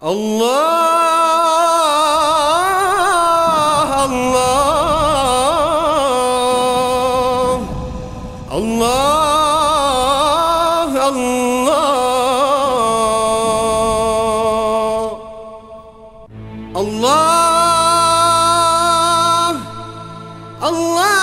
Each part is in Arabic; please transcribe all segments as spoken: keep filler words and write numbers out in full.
الله الله الله الله الله الله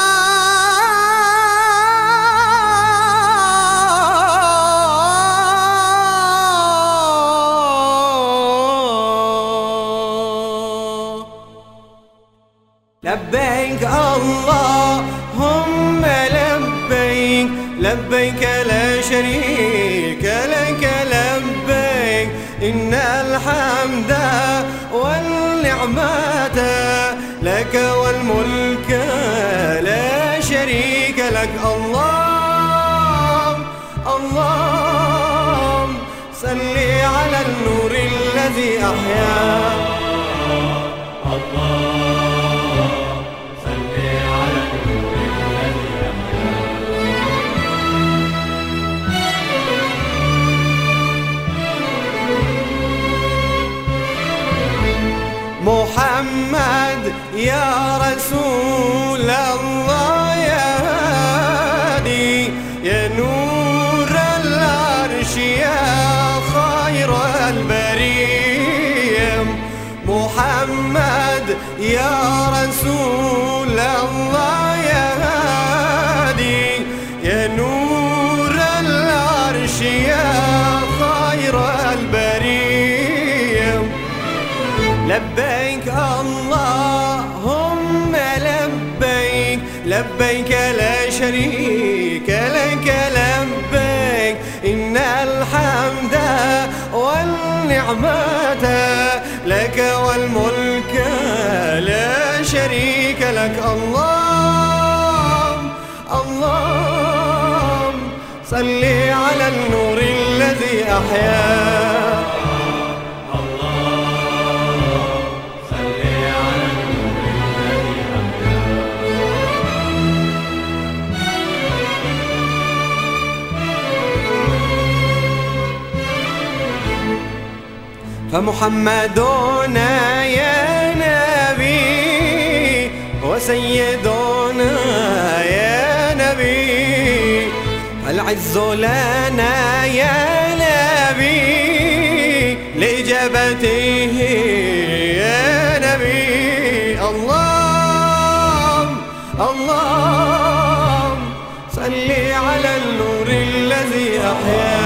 لبيك اللهم لبيك لبيك لا شريك لك لبيك إن الحمد والنعمة لك والملك لا شريك لك. الله الله صل على النور الذي أحيا. محمد يا رسول الله يا هادي يا نور العرش يا خير البرية. محمد يا رسول الله يا هادي يا نور العرش يا خير البرية. لبيك اللهم لبيك لبيك لا شريك لك لبيك إن الحمد والنعمة لك والملك لا شريك لك. الله الله صل على النور الذي أحيا. فمحمدنا يا نبي وسيدنا يا نبي العز لنا يا نبي لإجابته يا نبي. الله الله صل على النور الذي أحيا.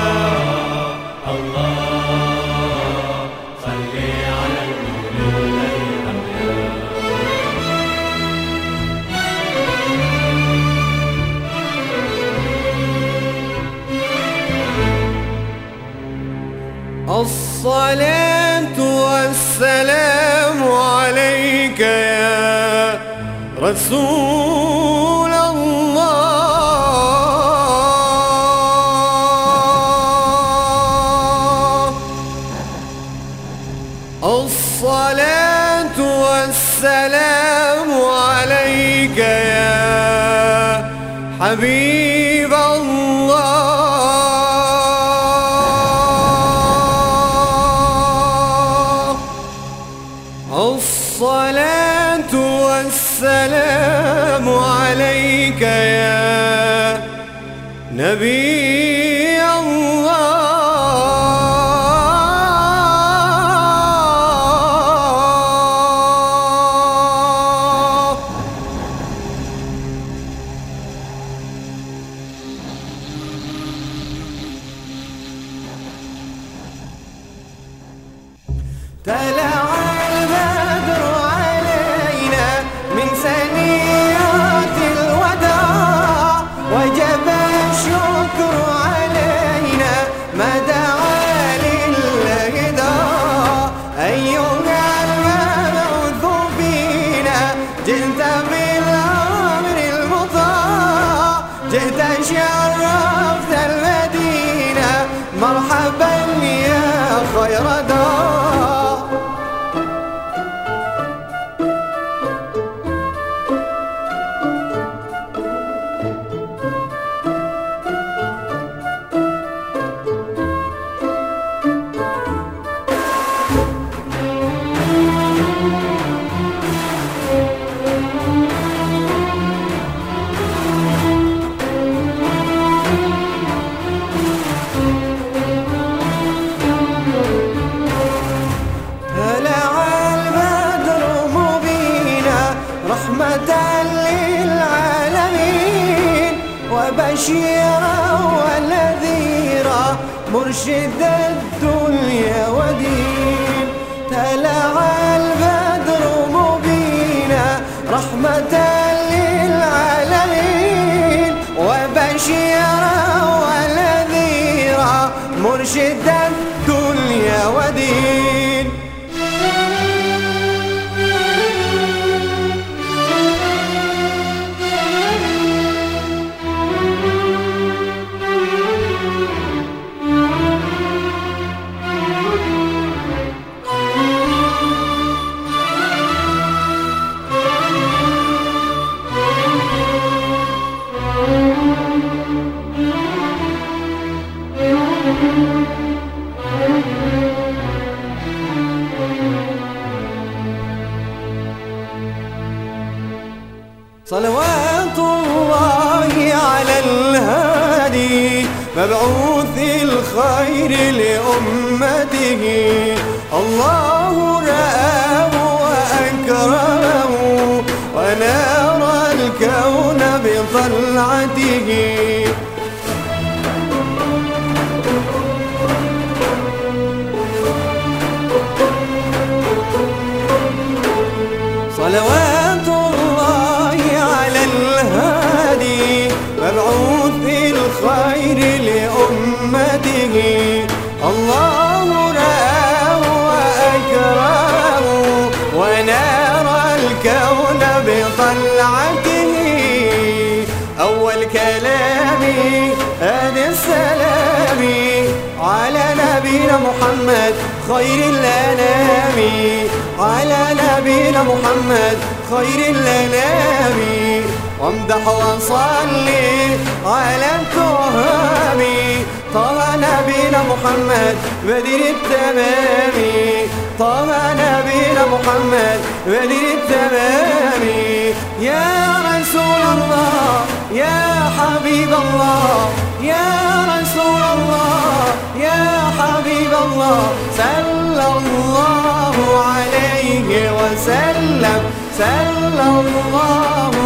الصلاة والسلام عليك يا رسول الله. الصلاة والسلام عليك يا حبيب الله. الصلاة والسلام عليك يا نبي الله. تلعب وجب الشكر علينا ما دعا لله داع. أيها المبعوث فينا جئت بالأمر المطاع جئت شرفت المدينة مرحبا يا خير داع. وبشيرا ونذيرا مرشد الدنيا ودين. طلع البدر مبينا رحمة للعالمين وبشيرا ونذيرا مرشد الدنيا ودين. صلوات الله على الهادي مبعوث الخير لأمته. الله رآه وأكرمه ونار الكون بطلعته. صلوات الله على الهادي مبعوث الخير لأمته. الله رآه وأكرمه ونار الكون بطلعته. أول كلامي هذا السلام على نبينا محمد خير الأنام. على نبينا محمد خير الأنام. وامدح وصلي على التهام طه نبينا محمد بدر التمام. طه نبينا محمد بدر التمام. يا رسول الله يا حبيب الله يا رسول الله يا حبيب الله صلى الله عليه وسلم. صلى الله